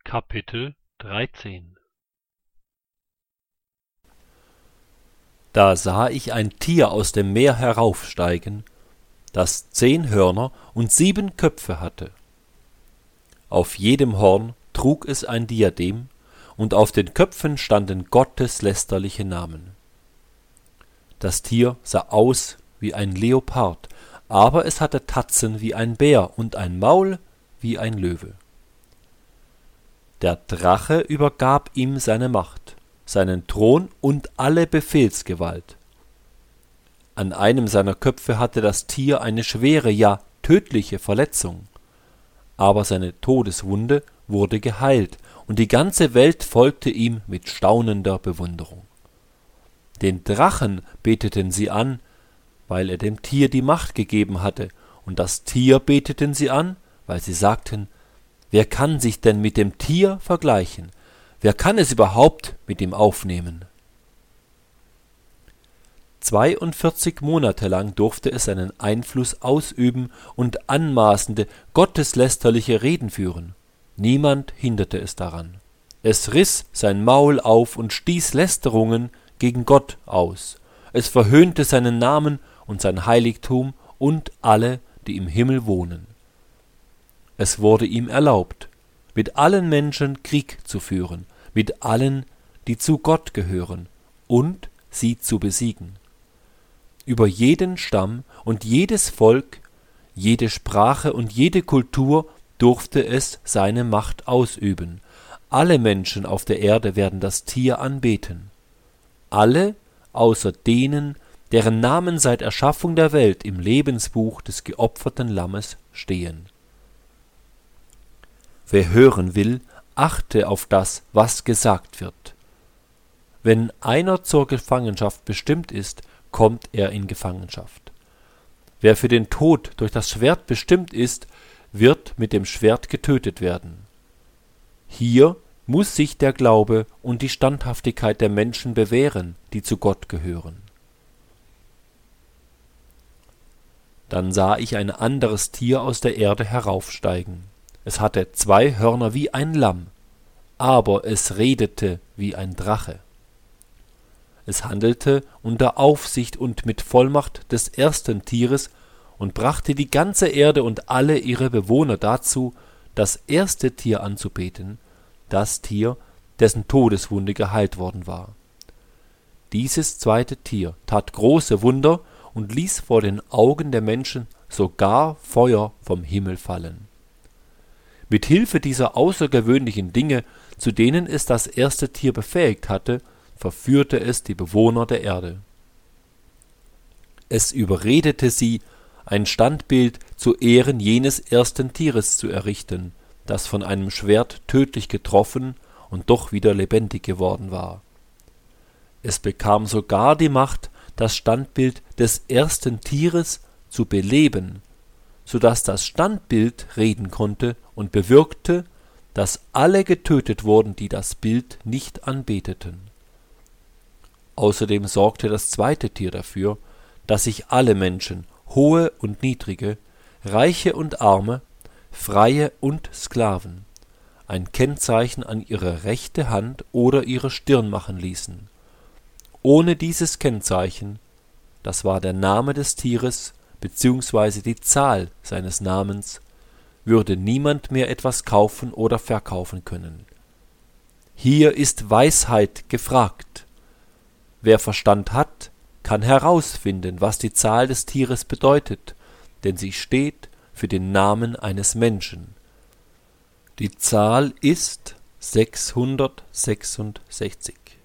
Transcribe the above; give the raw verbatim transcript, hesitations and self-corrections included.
Kapitel dreizehn. Da sah ich ein Tier aus dem Meer heraufsteigen, das zehn Hörner und sieben Köpfe hatte. Auf jedem Horn trug es ein Diadem, und auf den Köpfen standen gotteslästerliche Namen. Das Tier sah aus wie ein Leopard, aber es hatte Tatzen wie ein Bär und ein Maul wie ein Löwe. Der Drache übergab ihm seine Macht, seinen Thron und alle Befehlsgewalt. An einem seiner Köpfe hatte das Tier eine schwere, ja tödliche Verletzung, aber seine Todeswunde wurde geheilt, und die ganze Welt folgte ihm mit staunender Bewunderung. Den Drachen beteten sie an, weil er dem Tier die Macht gegeben hatte, und das Tier beteten sie an, weil sie sagten: Wer kann sich denn mit dem Tier vergleichen? Wer kann es überhaupt mit ihm aufnehmen? Zweiundvierzig Monate lang durfte es seinen Einfluss ausüben und anmaßende, gotteslästerliche Reden führen. Niemand hinderte es daran. Es riss sein Maul auf und stieß Lästerungen gegen Gott aus. Es verhöhnte seinen Namen und sein Heiligtum und alle, die im Himmel wohnen. Es wurde ihm erlaubt, mit allen Menschen Krieg zu führen, mit allen, die zu Gott gehören, und sie zu besiegen. Über jeden Stamm und jedes Volk, jede Sprache und jede Kultur durfte es seine Macht ausüben. Alle Menschen auf der Erde werden das Tier anbeten. Alle, außer denen, deren Namen seit Erschaffung der Welt im Lebensbuch des geopferten Lammes stehen. Wer hören will, achte auf das, was gesagt wird. Wenn einer zur Gefangenschaft bestimmt ist, kommt er in Gefangenschaft. Wer für den Tod durch das Schwert bestimmt ist, wird mit dem Schwert getötet werden. Hier muss sich der Glaube und die Standhaftigkeit der Menschen bewähren, die zu Gott gehören. Dann sah ich ein anderes Tier aus der Erde heraufsteigen. Es hatte zwei Hörner wie ein Lamm, aber es redete wie ein Drache. Es handelte unter Aufsicht und mit Vollmacht des ersten Tieres und brachte die ganze Erde und alle ihre Bewohner dazu, das erste Tier anzubeten, das Tier, dessen Todeswunde geheilt worden war. Dieses zweite Tier tat große Wunder und ließ vor den Augen der Menschen sogar Feuer vom Himmel fallen. Mit Hilfe dieser außergewöhnlichen Dinge, zu denen es das erste Tier befähigt hatte, verführte es die Bewohner der Erde. Es überredete sie, ein Standbild zu Ehren jenes ersten Tieres zu errichten, das von einem Schwert tödlich getroffen und doch wieder lebendig geworden war. Es bekam sogar die Macht, das Standbild des ersten Tieres zu beleben, so dass das Standbild reden konnte und bewirkte, dass alle getötet wurden, die das Bild nicht anbeteten. Außerdem sorgte das zweite Tier dafür, dass sich alle Menschen, hohe und niedrige, reiche und arme, freie und Sklaven, ein Kennzeichen an ihre rechte Hand oder ihre Stirn machen ließen. Ohne dieses Kennzeichen, das war der Name des Tieres beziehungsweise die Zahl seines Namens, würde niemand mehr etwas kaufen oder verkaufen können. Hier ist Weisheit gefragt. Wer Verstand hat, kann herausfinden, was die Zahl des Tieres bedeutet, denn sie steht für den Namen eines Menschen. Die Zahl ist sechshundertsechsundsechzig.